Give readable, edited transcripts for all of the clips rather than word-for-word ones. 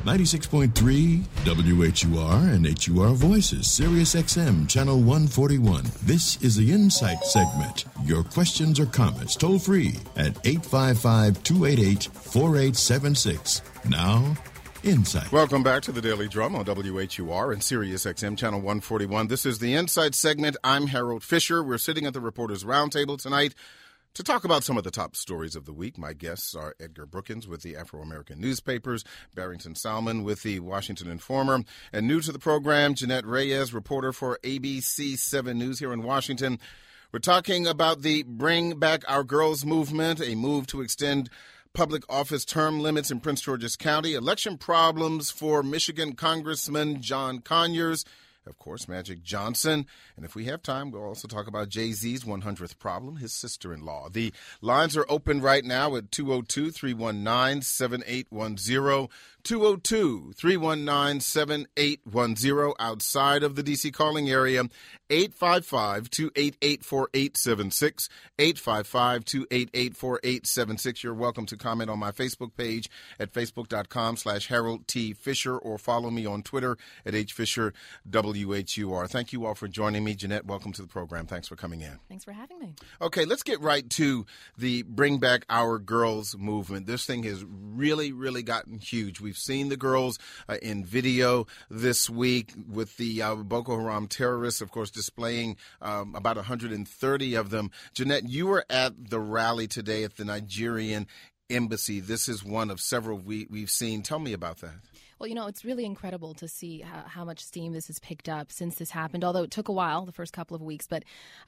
96.3 WHUR and HUR Voices, Sirius XM, Channel 141. This is the Insight segment. Your questions or comments toll free at 855-288-4876. Now, Insight. Welcome back to the Daily Drum on WHUR and Sirius XM, Channel 141. This is the Insight segment. I'm Harold Fisher. We're sitting at the Reporters Roundtable tonight to talk about some of the top stories of the week. My guests are Edgar Brookins with the Afro-American Newspapers, Barrington Salmon with the Washington Informer, and new to the program, Jeanette Reyes, reporter for ABC 7 News here in Washington. We're talking about the Bring Back Our Girls movement, a move to extend public office term limits in Prince George's County, election problems for Michigan Congressman John Conyers, of course, Magic Johnson. And if we have time, we'll also talk about Jay-Z's 100th problem, his sister-in-law. The lines are open right now at 202-319-7810, 202-319-7810 outside of the D.C. calling area, 855-288-4876, 855-288-4876. You're welcome to comment on my Facebook page at facebook.com/Harold T. Fisher or follow me on Twitter at HFisherWHUR. Thank you all for joining me. Jeanette, welcome to the program. Thanks for coming in. Thanks for having me. Okay, let's get right to the Bring Back Our Girls movement. This thing has really, really gotten huge. We've seen the girls in video this week with the Boko Haram terrorists, of course, displaying about 130 of them. Jeanette, you were at the rally today at the Nigerian embassy. This is one of several we've seen. Tell me about that. Well, you know, it's really incredible to see how much steam this has picked up since this happened, although it took a while, the first couple of weeks. But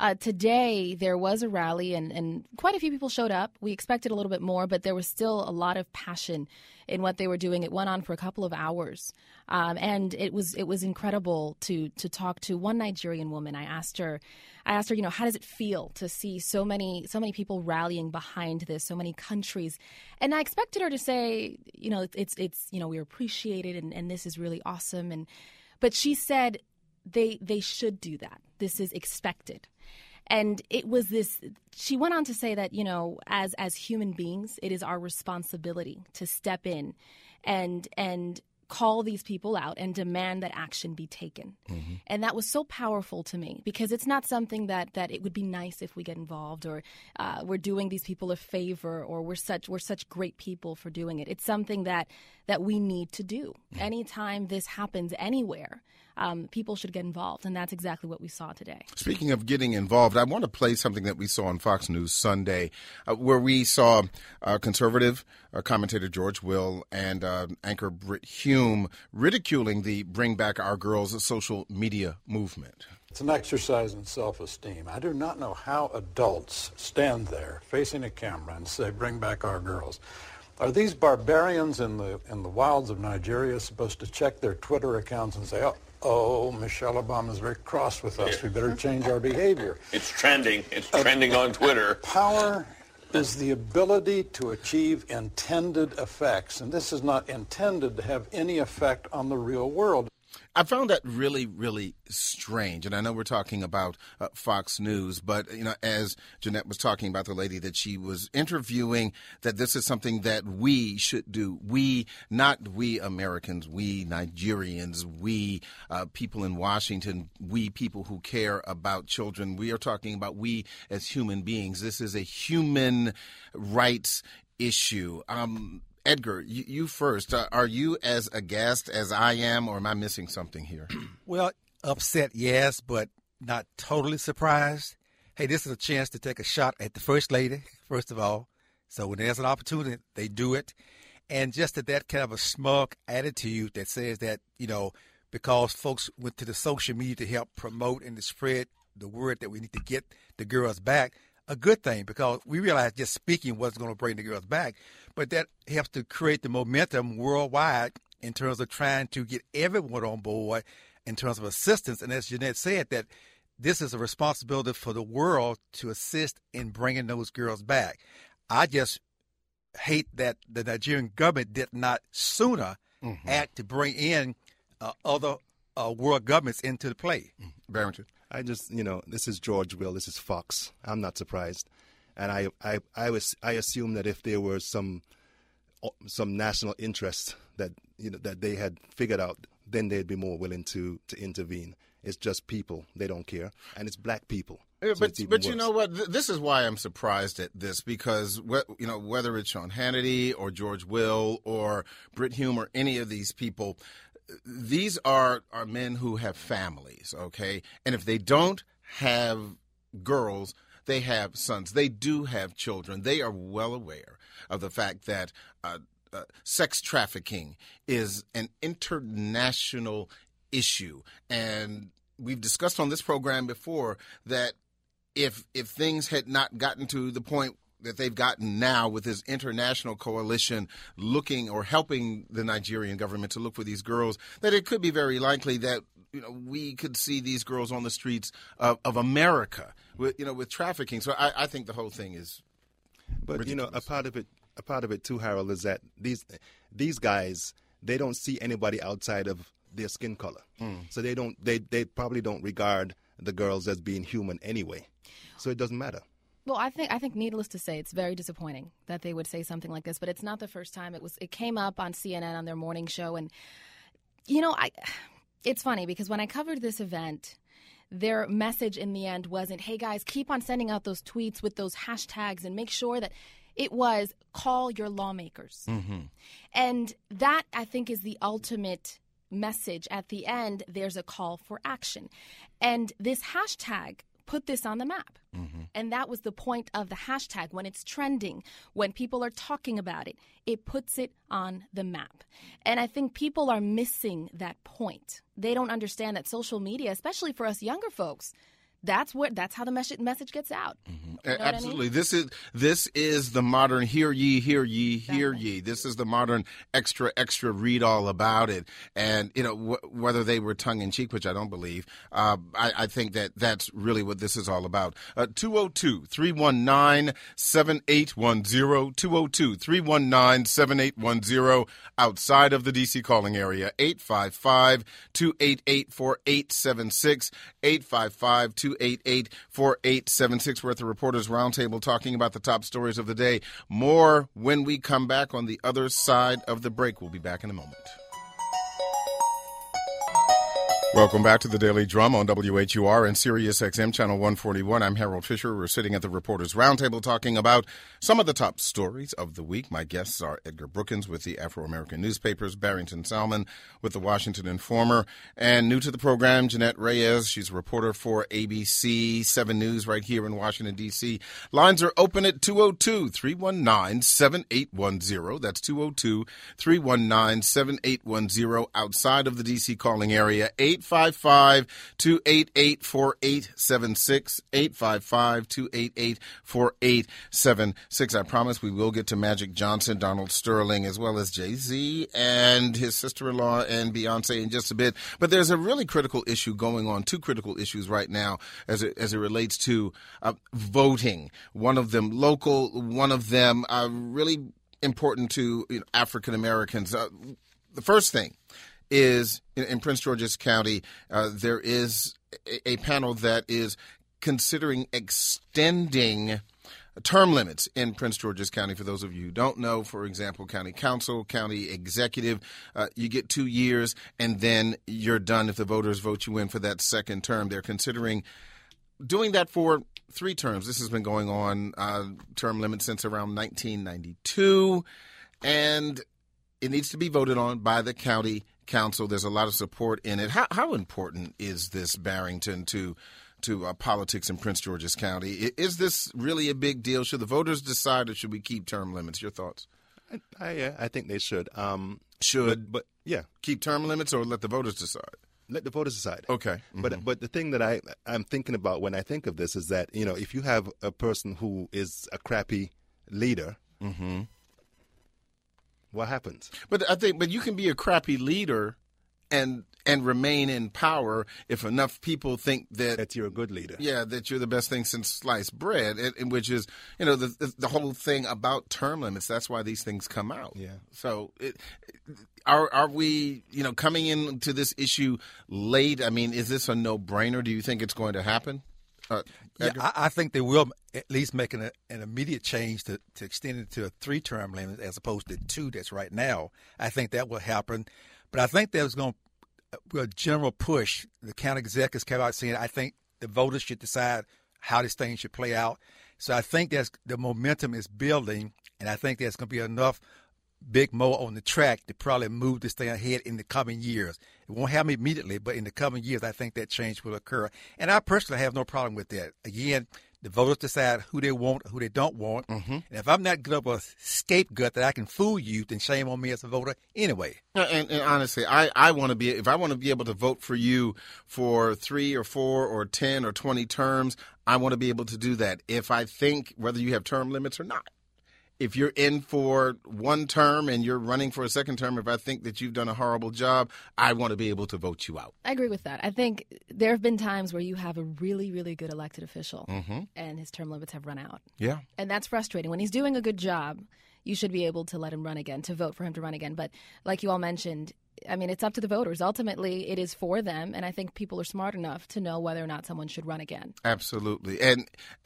today there was a rally and quite a few people showed up. We expected a little bit more, but there was still a lot of passion in what they were doing. It went on for a couple of hours. And it was incredible to talk to one Nigerian woman. I asked her, you know, how does it feel to see so many people rallying behind this, so many countries? And I expected her to say, you know, it's you know, we appreciate it and this is really awesome. But she said they should do that. This is expected. And it was this, she went on to say that, you know, as human beings, it is our responsibility to step in and call these people out and demand that action be taken. Mm-hmm. And that was so powerful to me because it's not something that it would be nice if we get involved or we're doing these people a favor or we're such great people for doing it. It's something that we need to do. Mm-hmm. Anytime this happens anywhere, people should get involved, and that's exactly what we saw today. Speaking of getting involved, I want to play something that we saw on Fox News Sunday, where we saw conservative commentator George Will and anchor Brit Hume ridiculing the Bring Back Our Girls social media movement. It's an exercise in self-esteem. I do not know how adults stand there facing a camera and say, "Bring back our girls." Are these barbarians in the wilds of Nigeria supposed to check their Twitter accounts and say, oh, Michelle Obama is very cross with us. We better change our behavior. It's trending. It's trending on Twitter. Power is the ability to achieve intended effects, and this is not intended to have any effect on the real world. I found that really, really strange. And I know we're talking about Fox News, but, you know, as Jeanette was talking about the lady that she was interviewing, that this is something that we should do. We, not we Americans, we Nigerians, we people in Washington, we people who care about children. We are talking about we as human beings. This is a human rights issue. Edgar, you first. Are you as aghast as I am, or am I missing something here? Well, upset, yes, but not totally surprised. Hey, this is a chance to take a shot at the First Lady, first of all. So when there's an opportunity, they do it. And just that kind of a smug attitude that says that, you know, because folks went to the social media to help promote and to spread the word that we need to get the girls back, a good thing, because we realize just speaking wasn't going to bring the girls back, but that helps to create the momentum worldwide in terms of trying to get everyone on board in terms of assistance. And as Jeanette said, that this is a responsibility for the world to assist in bringing those girls back. I just hate that the Nigerian government did not sooner act to bring in other world governments into the play. Barrington. I just, you know, this is George Will, this is Fox. I'm not surprised. And I assume that if there were some national interest that, that they had figured out, then they'd be more willing to intervene. It's just people; they don't care, and it's black people. Yeah, So but you know what? This is why I'm surprised at this, because whether it's Sean Hannity or George Will or Brit Hume or any of these people, these are men who have families, okay? And if they don't have girls, they have sons. They do have children. They are well aware of the fact that sex trafficking is an international issue. And we've discussed on this program before that if things had not gotten to the point that they've gotten now with this international coalition looking or helping the Nigerian government to look for these girls, that it could be very likely that we could see these girls on the streets of America with trafficking. So I think the whole thing is ridiculous. A part of it too, Harold, is that these guys, they don't see anybody outside of their skin color. So they probably don't regard the girls as being human anyway. So it doesn't matter. Well, I think needless to say, it's very disappointing that they would say something like this. But it's not the first time. It came up on CNN on their morning show, and it's funny because when I covered this event, their message in the end wasn't, "Hey guys, keep on sending out those tweets with those hashtags and make sure that." It was, "Call your lawmakers," and that I think is the ultimate message. At the end, there's a call for action, and this hashtag put this on the map. And that was the point of the hashtag. When it's trending, when people are talking about it, it puts it on the map. And I think people are missing that point. They don't understand that social media, especially for us younger folks, that's how the message gets out. You know Absolutely. What I mean? This is the modern hear ye, hear ye, hear ye. This is the modern extra read all about it. And, whether they were tongue in cheek, which I don't believe, I think that's really what this is all about. 202-319-7810, 202-319-7810 outside of the D.C. calling area, 855-288-4876, 855-288-4876. We're at the Reporters Roundtable talking about the top stories of the day. More when we come back on the other side of the break. We'll be back in a moment. Welcome back to the Daily Drum on WHUR and Sirius XM Channel 141. I'm Harold Fisher. We're sitting at the Reporters Roundtable talking about some of the top stories of the week. My guests are Edgar Brookins with the Afro-American newspapers, Barrington Salmon with the Washington Informer, and new to the program, Jeanette Reyes. She's a reporter for ABC 7 News right here in Washington, D.C. Lines are open at 202-319-7810. That's 202-319-7810 outside of the D.C. calling area, 855-288-4876, 855-288-4876. I promise we will get to Magic Johnson, Donald Sterling, as well as Jay-Z and his sister-in-law and Beyonce in just a bit. But there's a really critical issue going on, two critical issues right now as it relates to voting. One of them local, one of them really important to African Americans. The first thing is in Prince George's County, there is a panel that is considering extending term limits in Prince George's County. For those of you who don't know, for example, county council, county executive, you get 2 years and then you're done if the voters vote you in for that second term. They're considering doing that for 3 terms. This has been going on, term limits, since around 1992, and it needs to be voted on by the county council. There's a lot of support in it. How important is this, Barrington, to politics in Prince George's County? Is this really a big deal? Should the voters decide, or should we keep term limits? Your thoughts? I think they should. But yeah, keep term limits or let the voters decide. Let the voters decide. Okay. But the thing that I'm thinking about when I think of this is that if you have a person who is a crappy leader. What happens? But you can be a crappy leader and remain in power if enough people think that you're a good leader. Yeah, that you're the best thing since sliced bread, which is the whole thing about term limits. That's why these things come out. Yeah. So are we coming into this issue late? I mean, is this a no-brainer? Do you think it's going to happen? I think they will at least make an immediate change to extend it to a 3-term limit as opposed to 2 that's right now. I think that will happen. But I think there's going to be a general push. The county executives came out saying, I think the voters should decide how this thing should play out. So I think the momentum is building, and I think there's going to be enough big mo on the track to probably move this thing ahead in the coming years. It won't happen immediately, but in the coming years, I think that change will occur. And I personally have no problem with that. Again, the voters decide who they want, who they don't want. Mm-hmm. And if I'm not good of a scapegoat that I can fool you, then shame on me as a voter anyway. And honestly, I want to be, if I want to be able to vote for you for 3 or 4 or 10 or 20 terms, I want to be able to do that if I think whether you have term limits or not. If you're in for 1 term and you're running for a 2nd term, if I think that you've done a horrible job, I want to be able to vote you out. I agree with that. I think there have been times where you have a really, really good elected official and his term limits have run out. Yeah. And that's frustrating. When he's doing a good job, you should be able to let him run again, to vote for him to run again. But like you all mentioned, I mean, it's up to the voters. Ultimately, it is for them, and I think people are smart enough to know whether or not someone should run again. Absolutely, and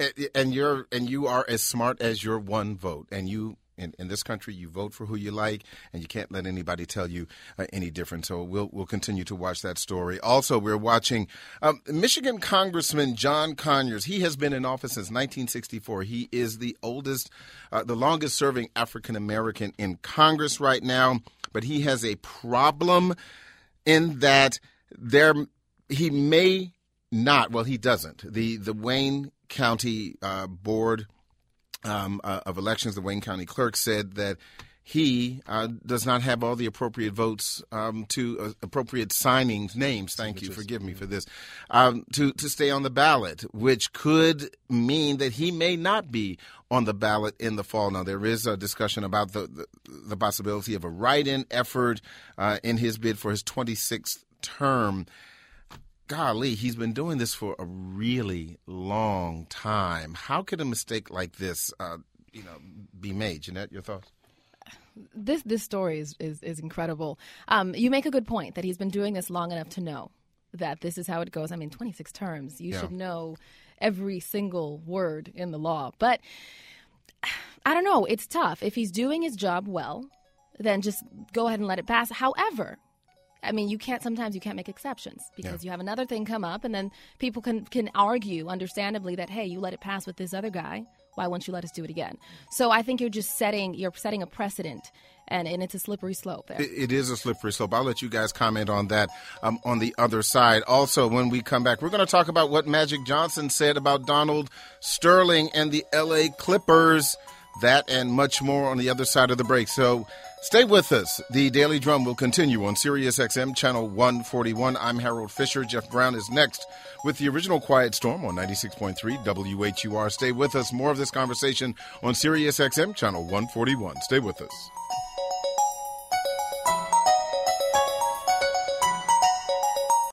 you are as smart as your one vote, and you. In this country, you vote for who you like, and you can't let anybody tell you any different. So we'll continue to watch that story. Also, we're watching Michigan Congressman John Conyers. He has been in office since 1964. He is the longest-serving African-American in Congress right now. But he has a problem in that he may not. Well, he doesn't. The Wayne County Board of Elections, the Wayne County Clerk, said that he does not have all the appropriate votes to appropriate names. Thank you. Forgive me for this. To stay on the ballot, which could mean that he may not be on the ballot in the fall. Now, there is a discussion about the possibility of a write-in effort in his bid for his 26th term. Golly, he's been doing this for a really long time. How could a mistake like this, be made? Jeanette, your thoughts? This story is incredible. You make a good point that he's been doing this long enough to know that this is how it goes. I mean, 26 terms. You should know every single word in the law. But I don't know. It's tough. If he's doing his job well, then just go ahead and let it pass. However, I mean, sometimes you can't make exceptions because you have another thing come up, and then people can argue, understandably, that, hey, you let it pass with this other guy. Why won't you let us do it again? So I think you're setting a precedent, and it's a slippery slope there. It is a slippery slope. I'll let you guys comment on that on the other side. Also, when we come back, we're going to talk about what Magic Johnson said about Donald Sterling and the L.A. Clippers. That and much more on the other side of the break. So stay with us. The Daily Drum will continue on Sirius XM Channel 141. I'm Harold Fisher. Jeff Brown is next with the original Quiet Storm on 96.3 WHUR. Stay with us. More of this conversation on Sirius XM Channel 141. Stay with us.